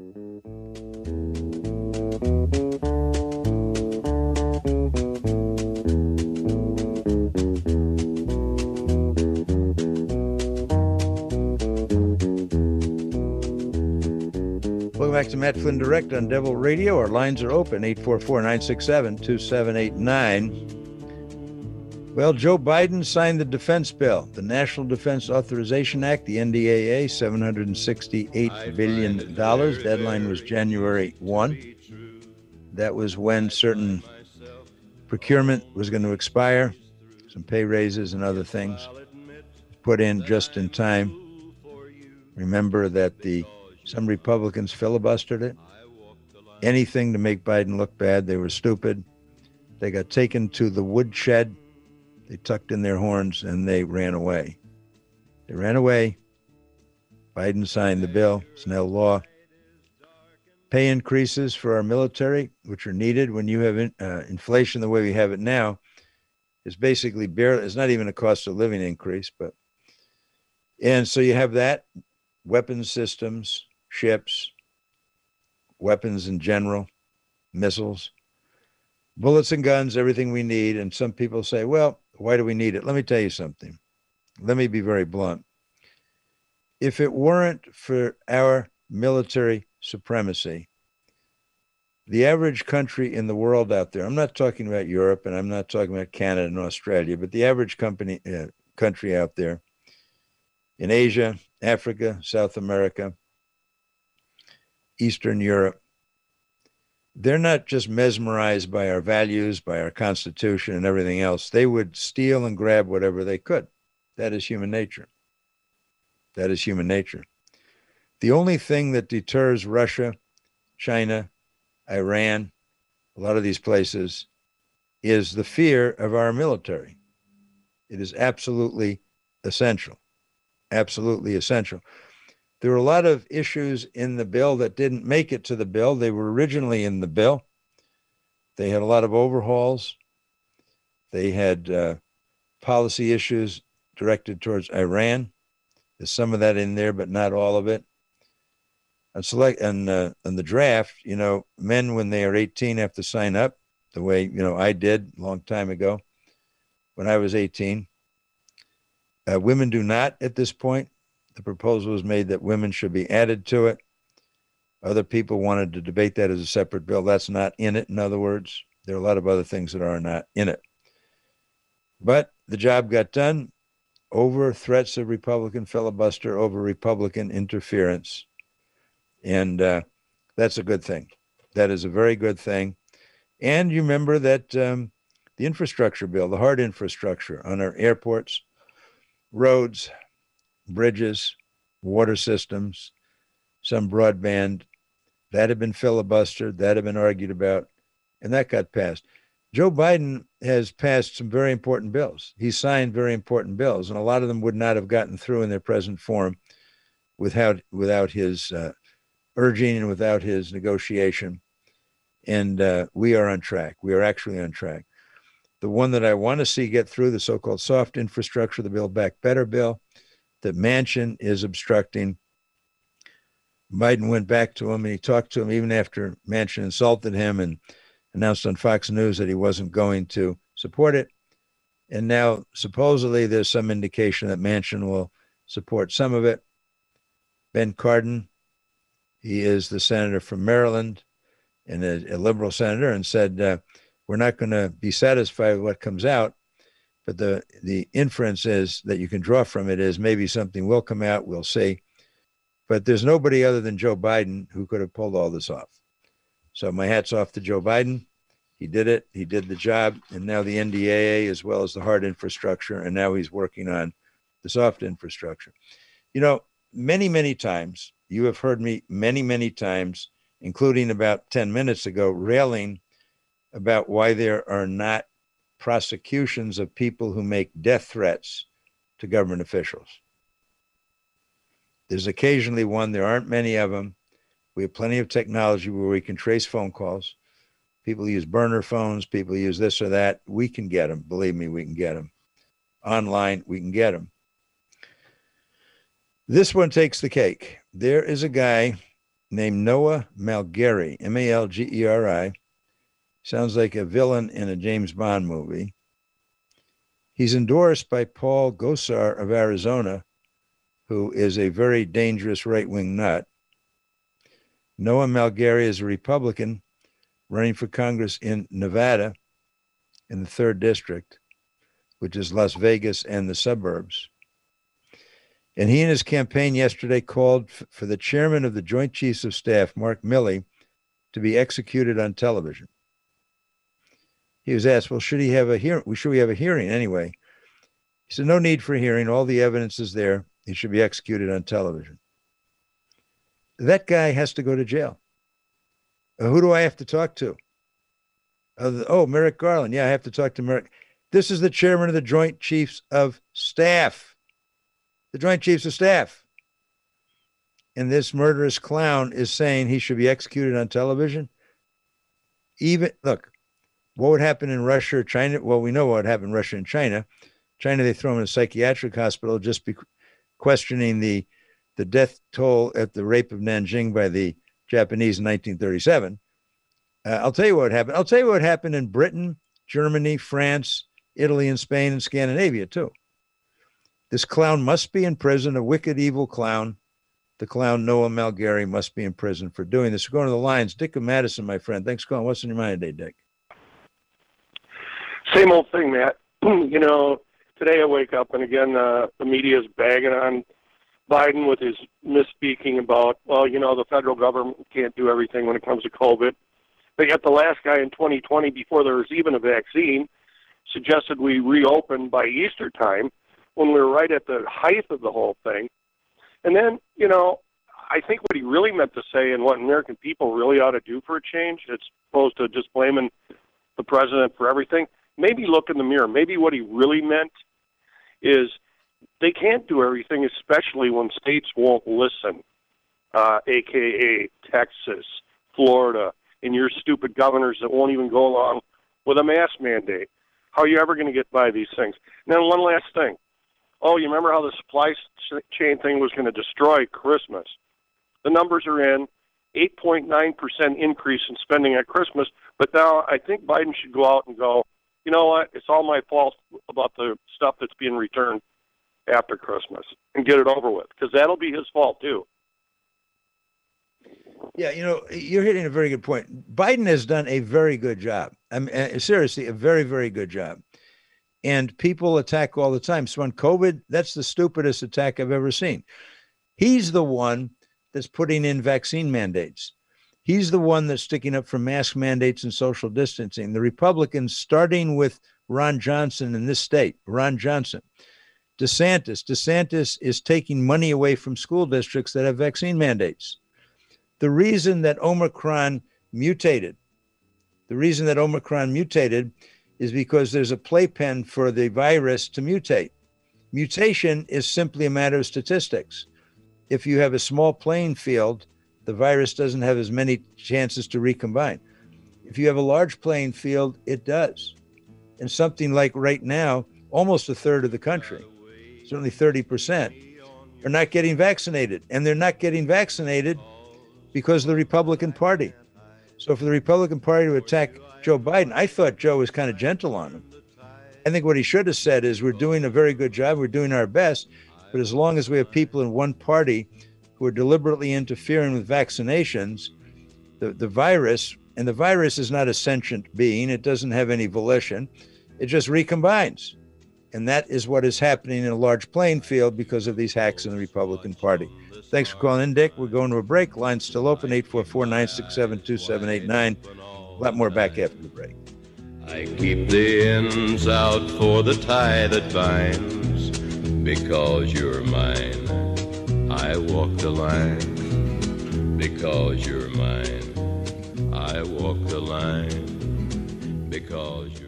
Welcome back to Matt Flynn Direct on Devil Radio. Our lines are open, 844-967-2789. Well, Joe Biden signed the defense bill, the National Defense Authorization Act, the NDAA, $768 billion. Deadline was January 1. That was when certain procurement was going to expire, some pay raises and other things put in just in time. Remember that some Republicans filibustered it. Anything to make Biden look bad. They were stupid. They got taken to the woodshed. They tucked in their horns and they ran away. Biden signed the bill. It's now law. Pay increases for our military, which are needed when you have inflation the way we have it now, is basically barely, it's not even a cost of living increase, and so you have that, weapons systems, ships, weapons in general, missiles, bullets and guns, everything we need. And some people say, well, why do we need it? Let me tell you something. Let me be very blunt. If it weren't for our military supremacy, the average country in the world out there, I'm not talking about Europe and I'm not talking about Canada and Australia, but the average country out there in Asia, Africa, South America, Eastern Europe, they're not just mesmerized by our values, by our Constitution and everything else. They would steal and grab whatever they could. That is human nature. The only thing that deters Russia, China, Iran, a lot of these places, is the fear of our military. It is absolutely essential. There were a lot of issues in the bill that didn't make it to the bill. They were originally in the bill. They had a lot of overhauls. They had policy issues directed towards Iran. There's some of that in there, but not all of it. And the draft, men when they are 18 have to sign up the way, I did a long time ago when I was 18. Women do not at this point. The proposal was made that women should be added to it. Other people wanted to debate that as a separate bill. That's not in it. In other words, there are a lot of other things that are not in it. But the job got done over threats of Republican filibuster, over Republican interference. And that's a good thing. That is a very good thing. And you remember that the infrastructure bill, the hard infrastructure on our airports, roads, bridges, water systems, some broadband, that had been filibustered, that had been argued about, and that got passed. Joe Biden has passed some very important bills. He signed very important bills, and a lot of them would not have gotten through in their present form without his urging and without his negotiation. And we are on track. We are actually on track. The one that I want to see get through, the so-called soft infrastructure, the Build Back Better bill, that Manchin is obstructing. Biden went back to him and he talked to him even after Manchin insulted him and announced on Fox News that he wasn't going to support it. And now supposedly there's some indication that Manchin will support some of it. Ben Cardin, he is the senator from Maryland and a liberal senator, and said, we're not going to be satisfied with what comes out. But the inference is that you can draw from it is maybe something will come out. We'll see. But there's nobody other than Joe Biden who could have pulled all this off. So my hat's off to Joe Biden. He did it. He did the job. And now the NDAA as well as the hard infrastructure. And now he's working on the soft infrastructure. Many, many times, you have heard me many, many times, including about 10 minutes ago, railing about why there are not prosecutions of people who make death threats to government officials. There's occasionally one. There aren't many of them. We have plenty of technology where we can trace phone calls. People use burner phones. People use this or that. We can get them. Believe me, we can get them. Online, we can get them. This one takes the cake. There is a guy named Noah Malgeri, Malgeri. Sounds like a villain in a James Bond movie. He's endorsed by Paul Gosar of Arizona, who is a very dangerous right-wing nut. Noah Malgeri is a Republican running for Congress in Nevada in the 3rd District, which is Las Vegas and the suburbs. And he and his campaign yesterday called for the chairman of the Joint Chiefs of Staff, Mark Milley, to be executed on television. He was asked, well, should we have a hearing anyway? He said, no need for a hearing. All the evidence is there. He should be executed on television. That guy has to go to jail. Who do I have to talk to? Merrick Garland. Yeah, I have to talk to Merrick. This is the chairman of the Joint Chiefs of Staff. The Joint Chiefs of Staff. And this murderous clown is saying he should be executed on television. Look, what would happen in Russia or China? Well, we know what would happen in Russia and China. China, they throw him in a psychiatric hospital just questioning the death toll at the rape of Nanjing by the Japanese in 1937. I'll tell you what happened. I'll tell you what happened in Britain, Germany, France, Italy, and Spain, and Scandinavia, too. This clown must be in prison, a wicked, evil clown. The clown Noah Malgeri must be in prison for doing this. We're going to the lines. Dick of Madison, my friend. Thanks for calling. What's in your mind today, Dick? Same old thing, Matt. Today I wake up, and again, the media is bagging on Biden with his misspeaking about, the federal government can't do everything when it comes to COVID. But yet the last guy in 2020, before there was even a vaccine, suggested we reopen by Easter time when we were right at the height of the whole thing. And then, I think what he really meant to say and what American people really ought to do for a change, as opposed to just blaming the president for everything, maybe look in the mirror. Maybe what he really meant is they can't do everything, especially when states won't listen, a.k.a. Texas, Florida, and your stupid governors that won't even go along with a mask mandate. How are you ever going to get by these things? And then one last thing. Oh, you remember how the supply chain thing was going to destroy Christmas? The numbers are in, 8.9% increase in spending at Christmas, but now I think Biden should go out and go, you know what, it's all my fault about the stuff that's being returned after Christmas, and get it over with, because that'll be his fault too. Yeah, you're hitting a very good point. Biden has done a very good job. I mean, seriously, a very, very good job. And people attack all the time. So on COVID, that's the stupidest attack I've ever seen. He's the one that's putting in vaccine mandates. He's the one that's sticking up for mask mandates and social distancing. The Republicans, starting with Ron Johnson in this state, Ron Johnson, DeSantis is taking money away from school districts that have vaccine mandates. The reason that Omicron mutated is because there's a playpen for the virus to mutate. Mutation is simply a matter of statistics. If you have a small playing field, the virus doesn't have as many chances to recombine. If you have a large playing field, it does. And something like right now, almost a third of the country, certainly 30%, are not getting vaccinated. And they're not getting vaccinated because of the Republican Party. So for the Republican Party to attack Joe Biden, I thought Joe was kind of gentle on him. I think what he should have said is, we're doing a very good job, we're doing our best, but as long as we have people in one party who are deliberately interfering with vaccinations, the virus, and the virus is not a sentient being, it doesn't have any volition, it just recombines. And that is what is happening in a large playing field because of these hacks in the Republican Party. Thanks for calling in, Dick. We're going to a break. Line's still open, 844-967-2789. A lot more back after the break. I keep the ends out for the tie that binds, because you're mine. I walk the line, because you're mine. I walk the line, because you're